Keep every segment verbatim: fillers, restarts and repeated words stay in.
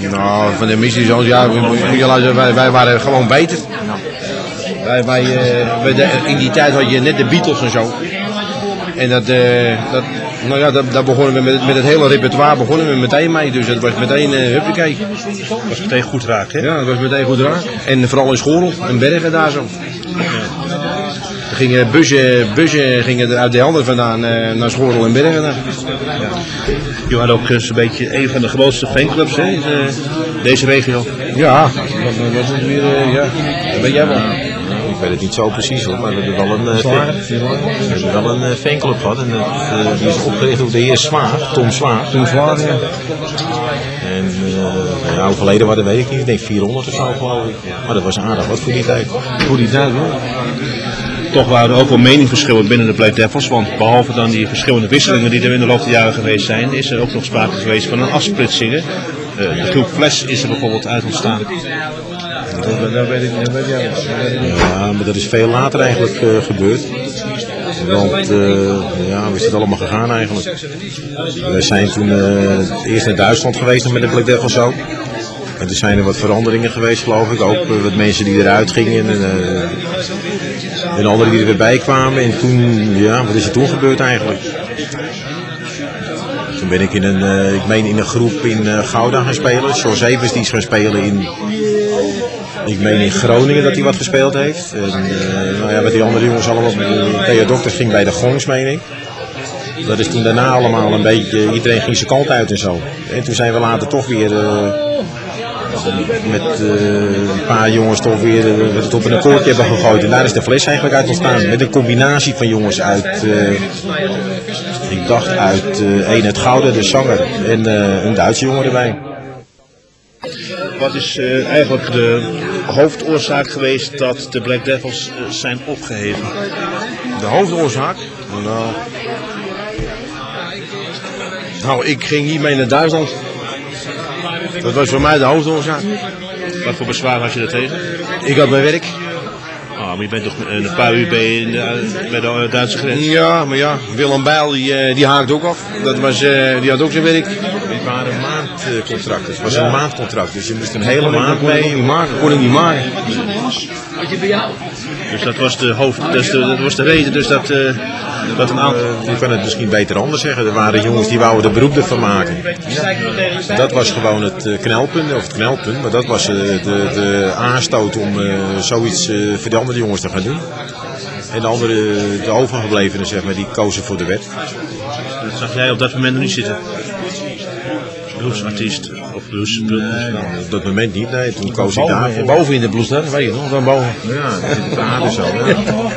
Nou, van de missie zoals ja, wij, wij waren gewoon beter. Wij, wij, uh, wij de, in die tijd had je net de Beatles en zo. En dat, uh, dat, nou ja, dat, dat begonnen we met, met het hele repertoire begonnen we meteen mee. Dus het was meteen uh, huppakee. Dat was meteen goed raak, hè? Ja, dat was meteen goed raak. En vooral in Schorel en Bergen daar zo. Ja. Er gingen bussen, bussen gingen er uit de handen vandaan uh, naar Schorel en Bergen. Ja. Je had ook eens een beetje een van de grootste fanclubs hè, in uh, deze regio. Ja, dat was het weer, uh, ja, dat weet jij wel. Ik weet het niet zo precies hoor, maar we hebben wel een, uh, fan, we hebben wel een uh, fanclub gehad. En, uh, die is opgericht door de heer Zwaag, Tom Zwaag. Tom Zwaag, ja. En uh, ja, hoeveel leden waren, weet ik niet. Ik denk vierhonderd of zo geloof ik. Maar dat was aardig wat voor die tijd. Voor die tijd hoor. Toch waren er ook wel meningsverschillen binnen de Black Devils, want behalve dan die verschillende wisselingen die er in de loop der jaren geweest zijn, is er ook nog sprake geweest van een afsplitsingen. Uh, de groep Fles is er bijvoorbeeld uit ontstaan. Dat, dat weet ik niet. Ja, maar dat is veel later eigenlijk uh, gebeurd. Want uh, ja, hoe is het allemaal gegaan eigenlijk? We zijn toen uh, eerst naar Duitsland geweest met de Black Devils ook. En toen zijn er wat veranderingen geweest geloof ik. Ook uh, wat mensen die eruit gingen en, uh, en anderen die er weer bij kwamen. En toen, ja, wat is er toen gebeurd eigenlijk? Toen ben ik in een, uh, ik meen in een groep in uh, Gouda gaan spelen. George Evers die is gaan spelen in... Ik meen in Groningen dat hij wat gespeeld heeft. En, uh, nou ja, met die andere jongens allemaal. Theo Dokters ging bij de Gongs, meen ik. Dat is toen daarna allemaal een beetje, iedereen ging zijn kant uit en zo. En toen zijn we later toch weer uh, met uh, een paar jongens toch weer uh, het op een akkoordje hebben gegooid. En daar is de Fles eigenlijk uit ontstaan. Met een combinatie van jongens uit, uh, ik dacht uit uh, één uit Gouden, de zanger, en uh, een Duitse jongen erbij. Wat is uh, eigenlijk de hoofdoorzaak geweest dat de Black Devils uh, zijn opgeheven? De hoofdoorzaak? Nou, nou, ik ging niet mee naar Duitsland. Dat was voor mij de hoofdoorzaak. Wat voor bezwaar had je er tegen? Ik had mijn werk. Ah, maar je bent toch een paar uur bij, in de, bij de Duitse grens? Ja, maar ja, Willem Bijl die, die haakt ook af. Dat was, uh, die had ook zijn werk. Het waren maandcontracten. Het was een maandcontract, dus je moest een hele maand mee. Kon ik niet maken, kon ik niet maken. Dus dat was de hoofd, dus de, dat was de reden dus dat, uh, dat een aantal... Uh, je kan het misschien beter anders zeggen. Er waren jongens die wouden er beroep ervan maken. Ja. Dat was gewoon het uh, knelpunt, of het knelpunt, maar dat was uh, de, de aanstoot om uh, zoiets uh, voor de andere jongens te gaan doen. En de andere, de overgeblevenen zeg maar, die kozen voor de wet. Dat zag jij op dat moment nog niet zitten? Bluesartiest of blues? Nee, nou, op dat moment niet, nee. Toen koos ik daarvoor. Boven in de blues, dat weet je nog, dan boven. Ja, dat zit op de aarde zo. Ja.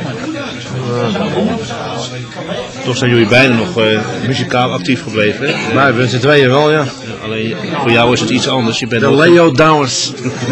Toch zijn jullie bijna nog uh, muzikaal actief gebleven, hè? Maar we zijn tweeën wel, ja. Alleen voor jou is het iets anders. Je bent de Leo Dowers.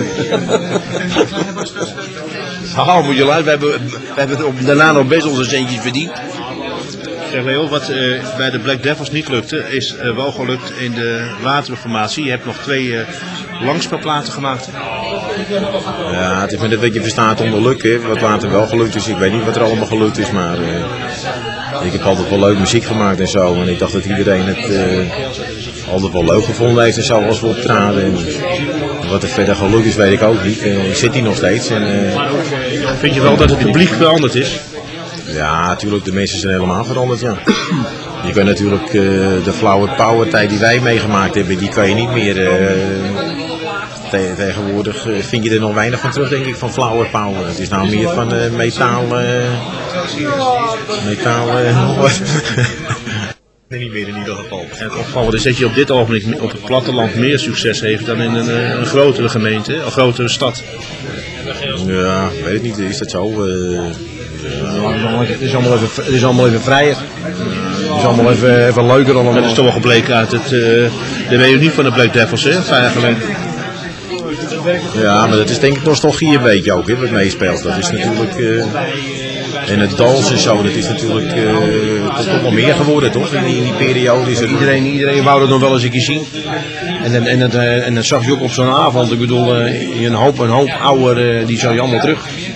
Haha, moet je luisteren, we hebben, we hebben op, daarna nog best onze centjes verdiend. Zeg Leo, wat uh, bij de Black Devils niet lukte, is uh, wel gelukt in de latere formatie. Je hebt nog twee uh, langspeelplaten gemaakt. Ja, het is maar net wat je verstaat onder lukken. Wat later wel gelukt is, ik weet niet wat er allemaal gelukt is, maar uh, ik heb altijd wel leuk muziek gemaakt en zo. En ik dacht dat iedereen het uh, altijd wel leuk gevonden heeft en zo als we optraden. En wat er verder gelukt is, weet ik ook niet. Uh, ik zit hier nog steeds. En, uh, Vind je wel dat het publiek veranderd is? Ja, natuurlijk, de mensen zijn helemaal veranderd, ja. Je kan natuurlijk uh, de Flower Power tijd die wij meegemaakt hebben, die kan je niet meer... Uh, te tegenwoordig uh, vind je er nog weinig van terug, denk ik, van Flower Power. Het is nou meer van uh, metaal... Uh, metaal... Uh, Nee, niet meer in ieder geval. En het opvallend is dat je op dit ogenblik op het platteland meer succes heeft dan in een, een grotere gemeente, een grotere stad. Ja, weet ik niet, is dat zo? Uh, Het is allemaal even, het is allemaal even vrijer. Het is allemaal even, even leuker allemaal. Dat is toch wel gebleken uit het, uh, de reunie van de Black Devils, hè, vijf jaar geleden. Ja, maar dat is denk ik nostalgie een beetje ook, hè, wat meespeelt. Dat is natuurlijk... Uh, en het dansen en zo, dat is natuurlijk uh, dat is toch wel meer geworden, toch? In die, in die periode is het... Iedereen, iedereen wou dat nog wel eens een keer zien. En, en, en, het, en dat zag je ook op zo'n avond. Ik bedoel, uh, een hoop, een hoop ouder, uh, die zag je allemaal terug.